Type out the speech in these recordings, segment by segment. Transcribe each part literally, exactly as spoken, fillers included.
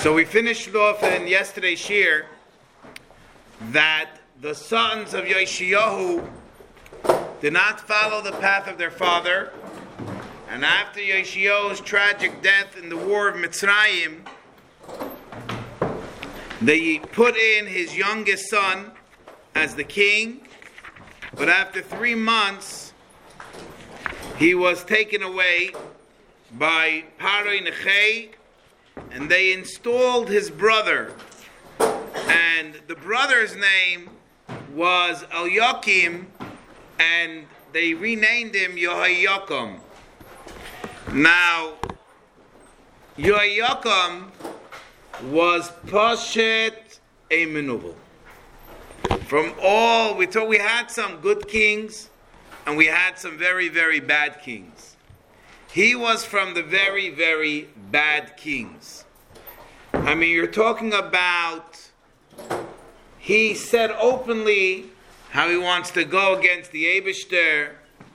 So we finished off in yesterday's shir that the sons of Yoshiyahu did not follow the path of their father, and after Yoshiyahu's tragic death in the war of Mitzrayim, they put in his youngest son as the king, but after three months he was taken away by Paroi Nechei, and they installed his brother, and the brother's name was Eliakim, and they renamed him Yehoiakim. Now, Yehoiakim was Poshet Eimenuvel. From all, we thought we had some good kings, and we had some very, very bad kings. He was from the very, very bad kings. I mean, you're talking about, he said openly how he wants to go against the Eibishter.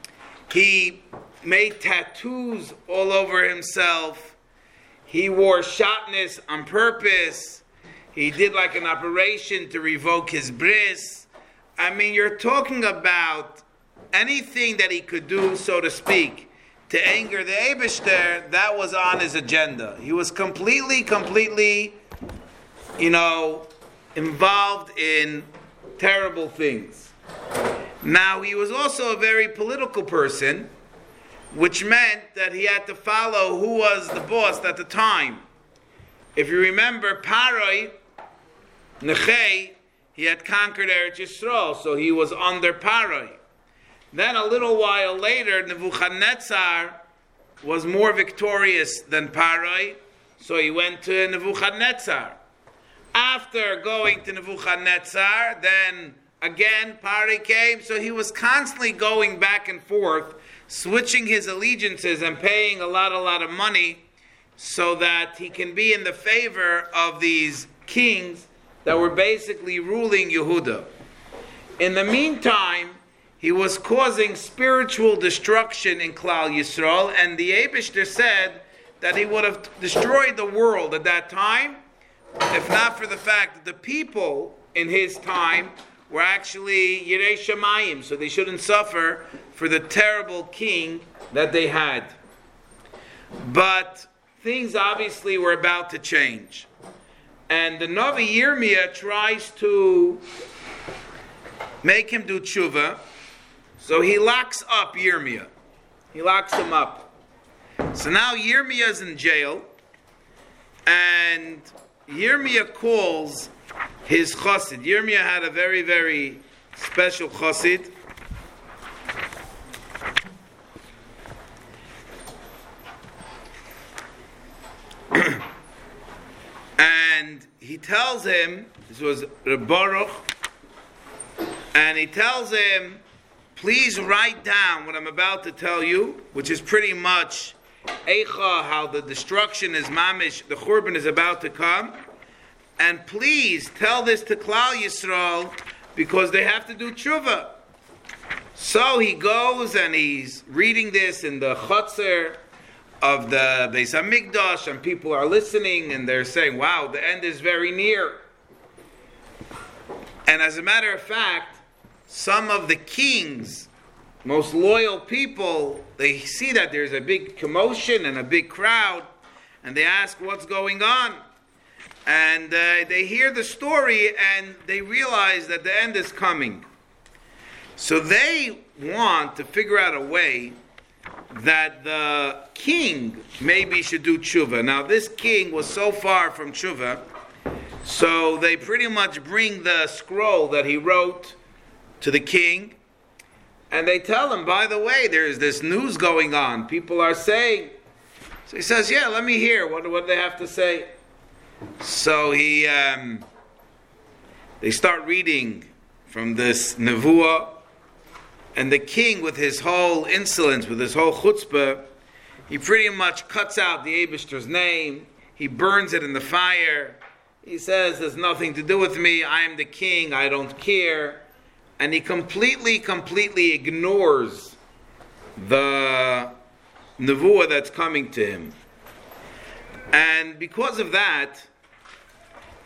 He made tattoos all over himself. He wore shatnez on purpose. He did like an operation to revoke his bris. I mean, you're talking about anything that he could do, so to speak, to anger the Eibishter, that was on his agenda. He was completely, completely, you know, involved in terrible things. Now, he was also a very political person, which meant that he had to follow who was the boss at the time. If you remember, Paroi Nechei, he had conquered Eretz Yisrael, so he was under Paroi. Then a little while later, Nebuchadnezzar was more victorious than Paroi, so he went to Nebuchadnezzar. After going to Nebuchadnezzar, then again Paroi came, so he was constantly going back and forth, switching his allegiances and paying a lot, a lot of money so that he can be in the favor of these kings that were basically ruling Yehuda. In the meantime, he was causing spiritual destruction in Klal Yisrael, and the Eibishter said that he would have destroyed the world at that time, if not for the fact that the people in his time were actually Yirei Shamayim, so they shouldn't suffer for the terrible king that they had. But things obviously were about to change. And the Navi Yirmiyah tries to make him do tshuva. So he locks up Yirmiyah. He locks him up. So now Yirmiyah is in jail, and Yirmiyah calls his chassid. Yirmiyah had a very, very special chassid. And he tells him, this was Reb Baruch, and he tells him, please write down what I'm about to tell you, which is pretty much Eicha, how the destruction is mamish, the Churban is about to come. And please tell this to Klal Yisrael, because they have to do tshuva. So he goes and he's reading this in the Chotzer of the Beis HaMikdash, and people are listening and they're saying, wow, the end is very near. And as a matter of fact, some of the king's most loyal people, they see that there's a big commotion and a big crowd, and they ask what's going on. And uh, they hear the story, and they realize that the end is coming. So they want to figure out a way that the king maybe should do tshuva. Now, this king was so far from tshuva, so they pretty much bring the scroll that he wrote to the king, and they tell him, by the way, there's this news going on. People are saying. So he says, yeah, let me hear. What, what do they have to say? So he, um, they start reading from this nevuah, and the king, with his whole insolence, with his whole chutzpah, he pretty much cuts out the Eibishter's name. He burns it in the fire. He says, there's nothing to do with me. I am the king. I don't care. And he completely, completely ignores the nevuah that's coming to him. And because of that,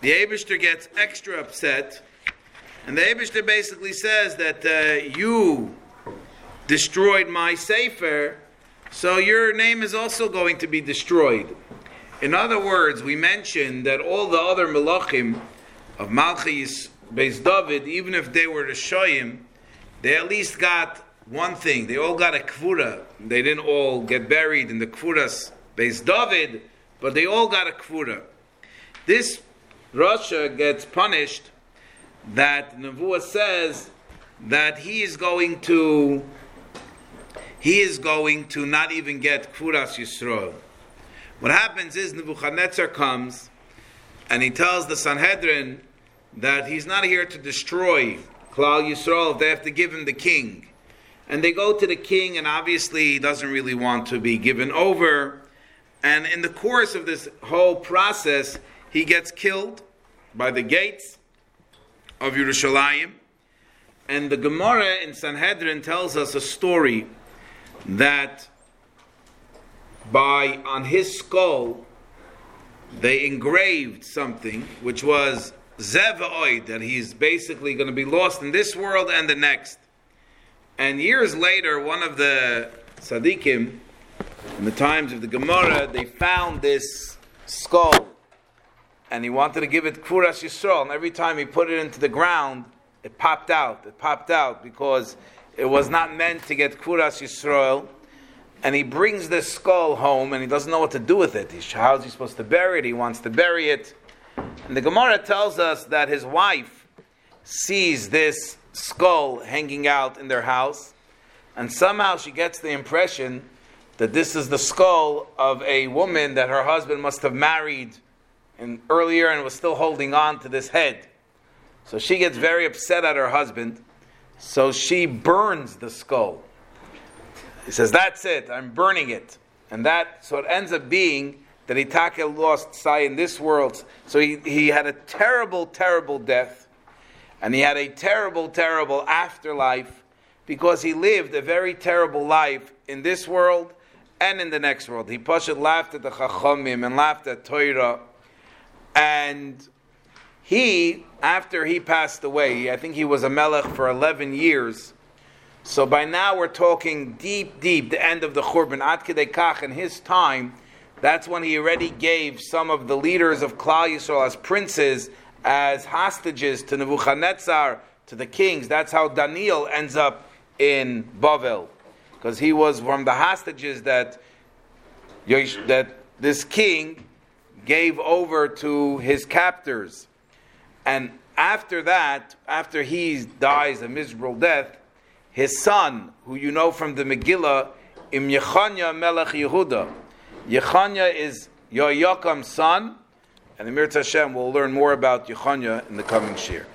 the Eibishter gets extra upset, and the Eibishter basically says that uh, you destroyed my Sefer, so your name is also going to be destroyed. In other words, we mentioned that all the other Melachim of Malchis Beis David, even if they were the Shoyim, they at least got one thing. They all got a Kvura. They didn't all get buried in the Kvuras Beis David, but they all got a Kvura. This Rasha gets punished that Nevuah says that he is going to he is going to not even get Kvuras Yisrael. What happens is Nebuchadnezzar comes and he tells the Sanhedrin that he's not here to destroy Klal Yisrael if they have to give him the king. And they go to the king, and obviously he doesn't really want to be given over. And in the course of this whole process, he gets killed by the gates of Yerushalayim. And the Gemara in Sanhedrin tells us a story that by on his skull they engraved something which was Zeva'oid, that he's basically going to be lost in this world and the next. And years later, one of the tzaddikim, in the times of the Gemara, they found this skull, and he wanted to give it Kvuras Yisrael, and every time he put it into the ground, it popped out. It popped out because it was not meant to get Kvuras Yisrael. And he brings this skull home, and he doesn't know what to do with it. He's, how is he supposed to bury it? He wants to bury it. And the Gemara tells us that his wife sees this skull hanging out in their house, and somehow she gets the impression that this is the skull of a woman that her husband must have married in earlier and was still holding on to this head. So she gets very upset at her husband, so she burns the skull. He says, that's it, I'm burning it. And that, so it ends up being that Itake lost sight in this world. So he, he had a terrible, terrible death. And he had a terrible, terrible afterlife because he lived a very terrible life in this world and in the next world. He Pashat laughed at the Chachamim and laughed at Torah. And he, after he passed away, I think he was a melech for eleven years. So by now we're talking deep, deep, the end of the Churban. Ad Kedei Kach, in his time, that's when he already gave some of the leaders of Klal Yisrael as princes, as hostages to Nebuchadnezzar, to the kings. That's how Daniel ends up in Bavel, because he was from the hostages that that this king gave over to his captors. And after that, after he dies a miserable death, his son, who you know from the Megillah, Im Yechanya Melech Yehuda. Yechanya is Yoyakam's son, and the Mirz Hashem will learn more about Yechanya in the coming shir.